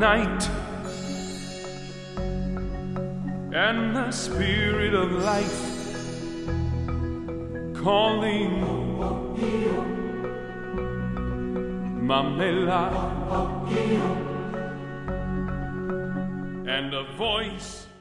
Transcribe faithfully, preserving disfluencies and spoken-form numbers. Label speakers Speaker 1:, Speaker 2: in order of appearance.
Speaker 1: night, and the spirit of life calling Mamela, and a voice